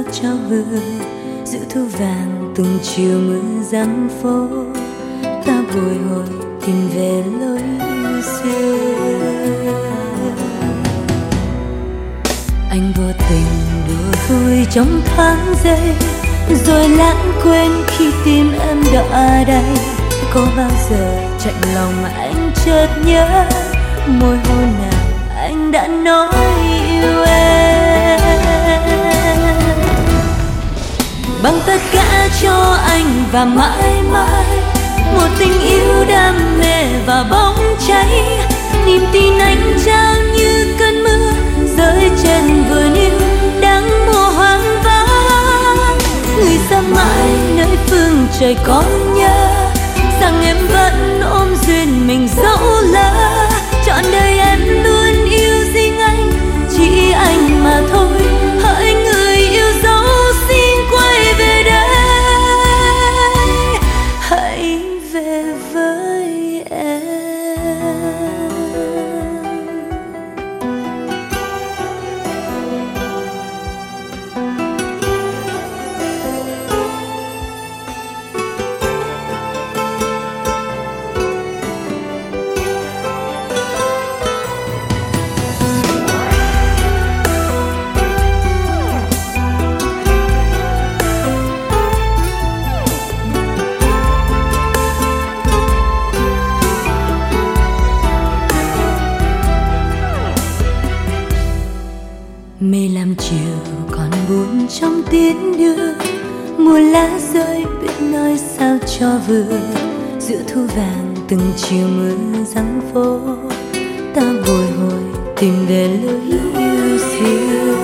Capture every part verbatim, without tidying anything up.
cho vừa giữa thu vàng từng chiều mưa giăng phố, ta bồi hồi tìm về lối yêu xưa. Anh vô tình đùa vui trong thoáng giây, rồi lãng quên khi tim em đã đây. Có bao giờ chạnh lòng mà anh chợt nhớ môi hôn nào anh đã nói yêu em. Bằng tất cả cho anh và mãi mãi một tình yêu đam mê và bóng cháy, niềm tin anh trao như cơn mưa rơi trên vườn yêu đang mùa hoang vắng. Người xa mãi nơi phương trời có nhớ rằng em vẫn ôm duyên mình dẫu lỡ. Trọn đời em luôn yêu riêng anh, chỉ anh mà thôi. Hỡi người yêu dấu xin quay về đây, hãy về với em. Mây làm chiều còn buồn trong tiếng đưa, mùa lá rơi biết nói sao cho vừa. Giữa thu vàng từng chiều mưa giăng phố, ta bồi hồi tìm về lối yêu xưa.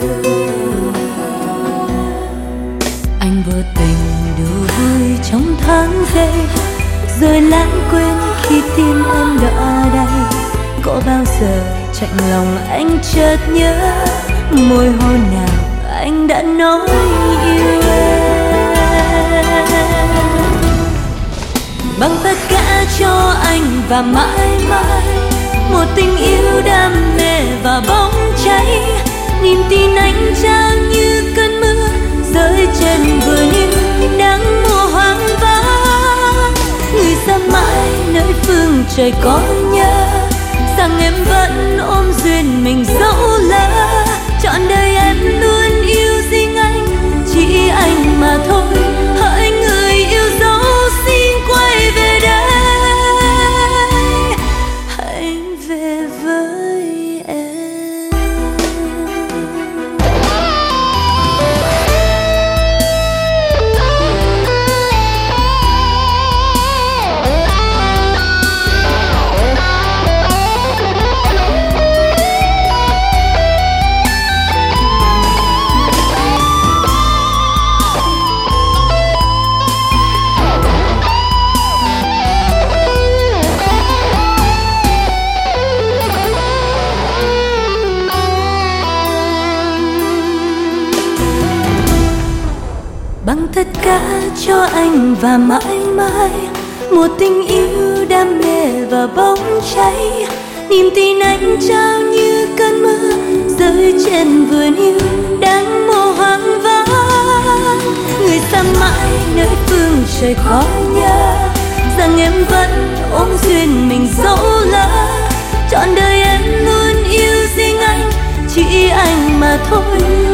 Anh vô tình đùa vui trong thoáng giây, rồi lãng quên khi tim em đã đây. Có bao giờ chạnh lòng anh chợt nhớ môi hôn nào anh đã nói yêu em. Bằng tất cả cho anh và mãi mãi một tình yêu đam mê và bóng cháy, niềm tin anh trao như cơn mưa rơi trên vườn yêu đang mùa hoang vắng. Người xa mãi nơi phương trời có nhớ rằng em vẫn ôm duyên mình dẫu lỡ. Trọn đời em luôn yêu riêng anh, chỉ anh mà thôi. Hỡi người yêu dấu xin quay về đây, hãy về với em. Bằng tất cả cho anh và mãi mãi một tình yêu đam mê và bóng cháy, niềm tin anh trao như cơn mưa rơi trên vườn yêu đang mùa hoang vắng. Người xa mãi nơi phương trời khó nhớ rằng em vẫn ôm duyên mình dẫu lỡ. Trọn đời em luôn yêu riêng anh, chỉ anh mà thôi.